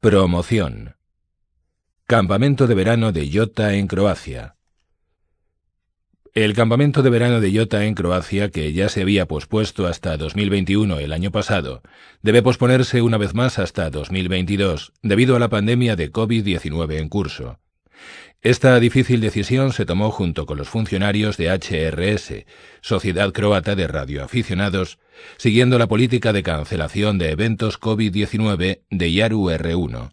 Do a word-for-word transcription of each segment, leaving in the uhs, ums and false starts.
Promoción. Campamento de verano de Jota en Croacia. El campamento de verano de Jota en Croacia, que ya se había pospuesto hasta dos mil veintiuno el año pasado, debe posponerse una vez más hasta dos mil veintidós, debido a la pandemia de COVID diecinueve en curso. Esta difícil decisión se tomó junto con los funcionarios de H R S, Sociedad Croata de Radioaficionados, siguiendo la política de cancelación de eventos COVID diecinueve de Yaru R uno.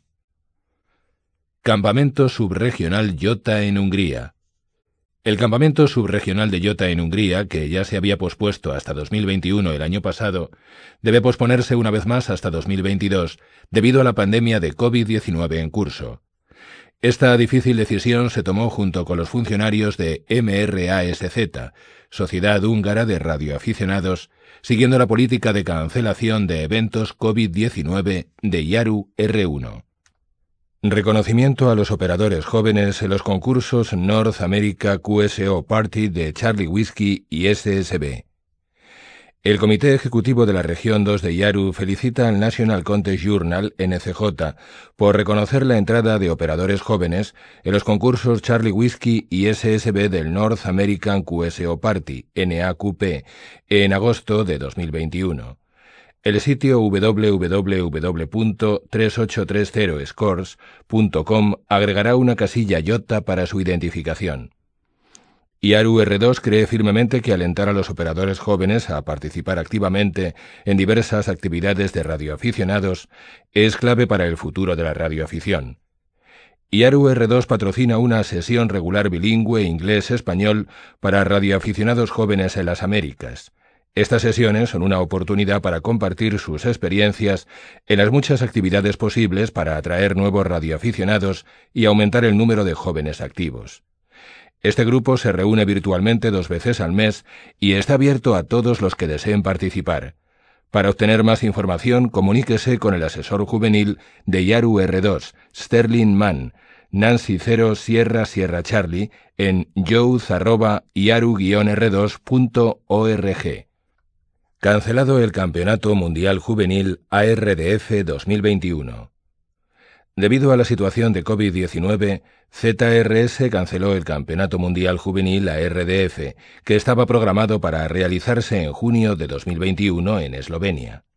Campamento subregional Jota en Hungría. El campamento subregional de Jota en Hungría, que ya se había pospuesto hasta dos mil veintiuno el año pasado, debe posponerse una vez más hasta dos mil veintidós, debido a la pandemia de COVID diecinueve en curso. Esta difícil decisión se tomó junto con los funcionarios de M R A S Z, Sociedad Húngara de Radioaficionados, siguiendo la política de cancelación de eventos COVID diecinueve de Yaru R uno. Reconocimiento a los operadores jóvenes en los concursos North America Q S O Party de Charlie Whiskey y S S B. El Comité Ejecutivo de la Región dos de Yaru felicita al National Contest Journal N C J por reconocer la entrada de operadores jóvenes en los concursos Charlie Whiskey y S S B del North American Q S O Party N A Q P en agosto de dos mil veintiuno. El sitio doble u doble u doble u punto tres ocho tres cero scores punto com agregará una casilla Jota para su identificación. Yaru R dos cree firmemente que alentar a los operadores jóvenes a participar activamente en diversas actividades de radioaficionados es clave para el futuro de la radioafición. Yaru R dos patrocina una sesión regular bilingüe inglés-español para radioaficionados jóvenes en las Américas. Estas sesiones son una oportunidad para compartir sus experiencias en las muchas actividades posibles para atraer nuevos radioaficionados y aumentar el número de jóvenes activos. Este grupo se reúne virtualmente dos veces al mes y está abierto a todos los que deseen participar. Para obtener más información, comuníquese con el asesor juvenil de Yaru R dos, Sterling Mann, Nancy cero Sierra Sierra Charlie, en youth arroba yaru guion r dos punto org. Cancelado el Campeonato Mundial Juvenil A R D F dos mil veintiuno. Debido a la situación de COVID diecinueve, Z R S canceló el Campeonato Mundial Juvenil A R D F, que estaba programado para realizarse en junio de dos mil veintiuno en Eslovenia.